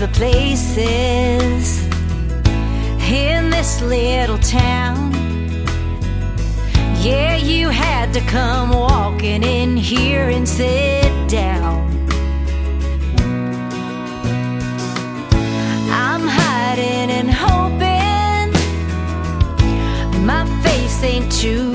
the places in this little town. Yeah, you had to come walking in here and sit down. I'm hiding and hoping my face ain't too